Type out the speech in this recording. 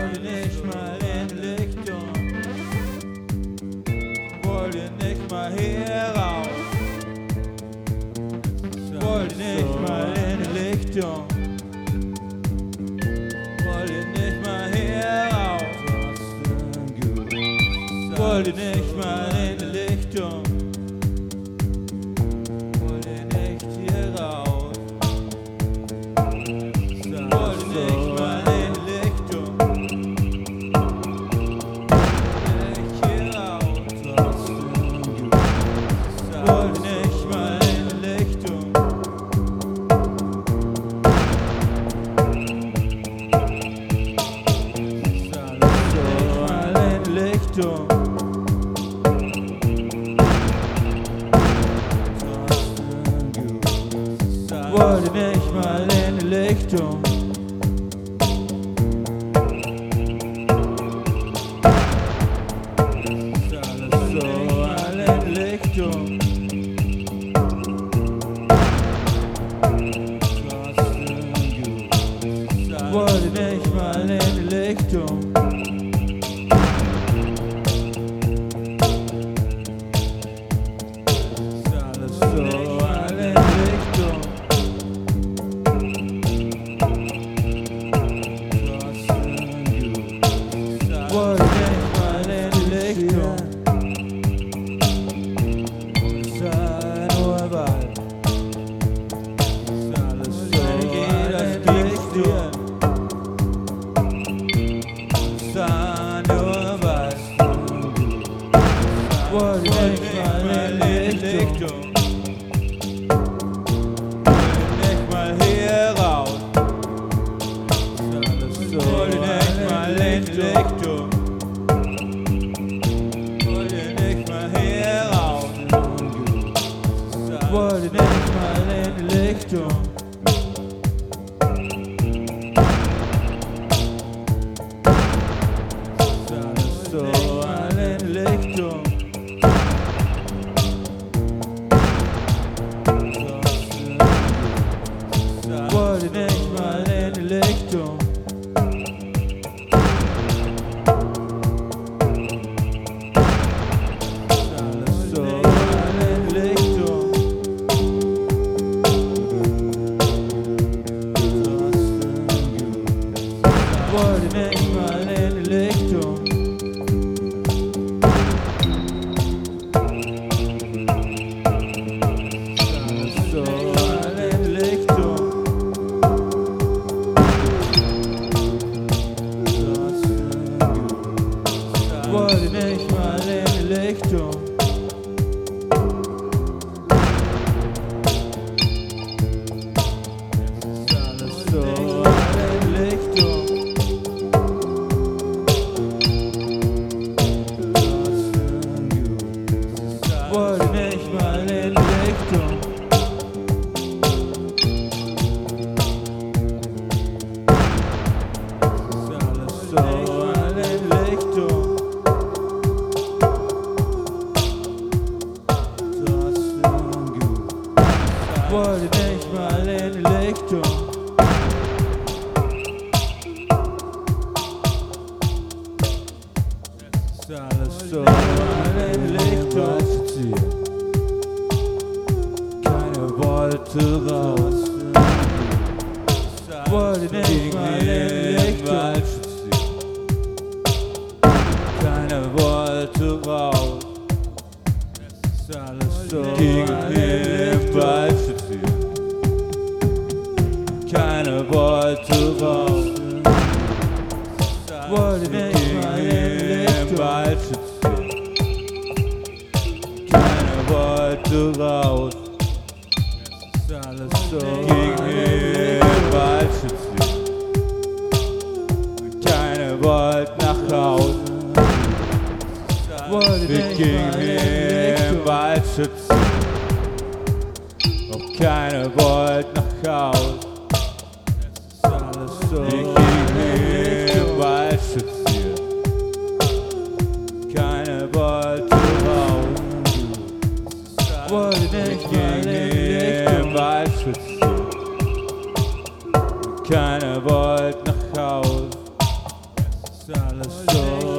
wollte nicht mal in Lichtung, wollte nicht mal hier raus, wollte nicht mal in Lichtung, wollte nicht mal hier raus, wollte nicht mal in Lichtung, wollte nicht hier raus, wollte nicht mal in Lichtung, nicht hier raus, wollte nicht mal in Lichtung. Wollte nicht mal in die Lichtung. Alles so mal in die Lichtung. Wollte nicht mal in die Lichtung. Alles so mal in die Lichtung. Wollte nicht mal in die Lichtung. Sei nur Wald. Alles so mal in die Lichtung. Sei nur Wald. Wollte nicht mal in die Lichtung. Wollte nicht mal hier raus. Wollte nicht mal in die Lichtung. Wollte nicht mal hier raus. Wollte nicht mal in die Lichtung. Alles so mal in die Lichtung. Wollte nicht mal in die Lichtung. Alles so mal in die Lichtung. Wollte nicht mal in die Lichtung. Alles so mal in die Lichtung. Wollte nicht mal in die Lichtung. Alles so mal in die Lichtung. Wollte nicht mal in die Lichtung. Alles so mal in die Lichtung. Wollte nicht mal in die Lichtung. Alles so mal in die Lichtung. Keiner wollte raus. Wollte nicht mal in die Lichtung. Keiner wollte raus. Alles so gegen den Wald spazieren. Keiner wollte raus. Wollte nicht mal in die Wald spazieren. Keiner wollte raus. Alles so gegen den Wald spazieren. Keiner wollte nach Hause. Wollte nicht mal in den Wald spazieren. Auch keiner wollte nach Hause. Alles so gegen den Wald spazieren. Keiner wollte raus. Wollte nicht mal in den Wald spazieren. Keiner wollte nach Hause. ist alles so